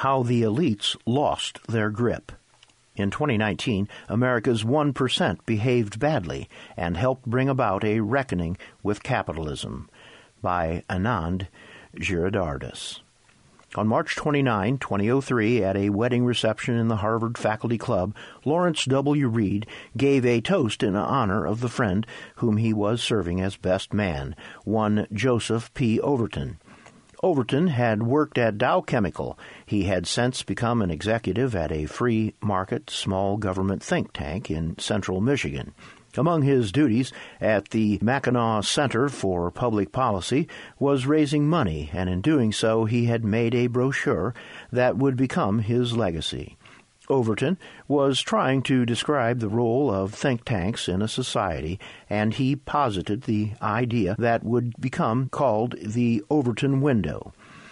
how the elites lost their grip. In 2019, America's 1% behaved badly and helped bring about a reckoning with capitalism, by Anand Giridharadas. On March 29, 2003, at a wedding reception in the Harvard Faculty Club, Lawrence W. Reed gave a toast in honor of the friend whom he was serving as best man, one Joseph P. Overton. Overton had worked at Dow Chemical. He had since become an executive at a free market small government think tank in central Michigan. Among his duties at the Mackinac Center for Public Policy was raising money, and in doing so he had made a brochure that would become his legacy. Overton was trying to describe the role of think tanks in a society, and he posited the idea that would become called the Overton window.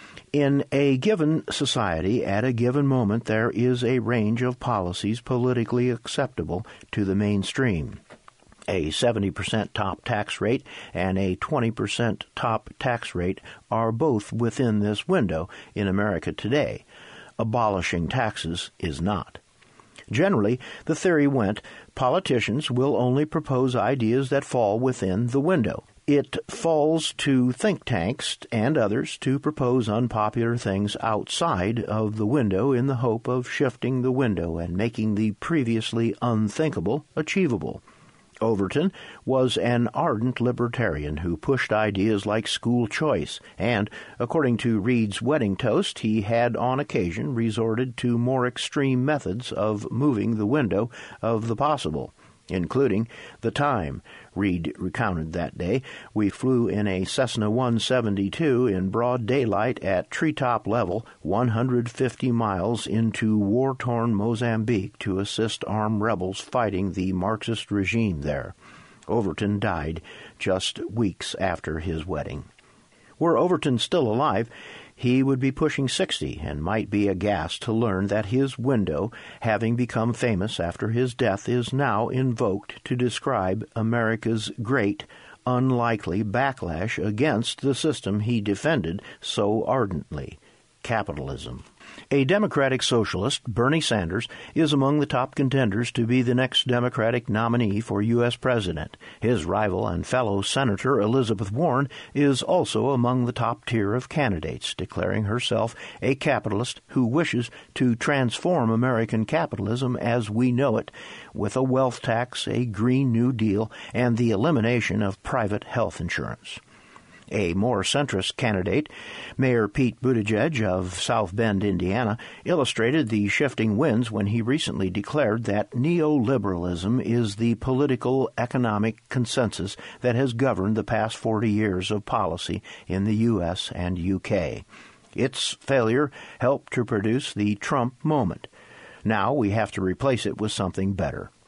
In a given society, at a given moment, there is a range of policies politically acceptable to the mainstream. A 70% top tax rate and a 20% top tax rate are both within this window in America today. Abolishing taxes is not. Generally, the theory went, politicians will only propose ideas that fall within the window. It falls to think tanks and others to propose unpopular things outside of the window in the hope of shifting the window and making the previously unthinkable achievable. Overton was an ardent libertarian who pushed ideas like school choice, and, according to Reed's wedding toast, he had on occasion resorted to more extreme methods of moving the window of the possible, including the time. Reed recounted that day, "We flew in a Cessna 172 in broad daylight at treetop level 150 miles into war-torn Mozambique to assist armed rebels fighting the Marxist regime there." Overton died just weeks after his wedding. Were Overton still alive, he would be pushing 60 and might be aghast to learn that his window, having become famous after his death, is now invoked to describe America's great, unlikely backlash against the system he defended so ardently, capitalism. A Democratic socialist, Bernie Sanders, is among the top contenders to be the next Democratic nominee for U.S. president. His rival and fellow Senator Elizabeth Warren is also among the top tier of candidates, declaring herself a capitalist who wishes to transform American capitalism as we know it, with a wealth tax, a Green New Deal, and the elimination of private health insurance. A more centrist candidate, Mayor Pete Buttigieg of South Bend, Indiana, illustrated the shifting winds when he recently declared that neoliberalism is the political economic consensus that has governed the past 40 years of policy in the U.S. and U.K. Its failure helped to produce the Trump moment. Now we have to replace it with something better.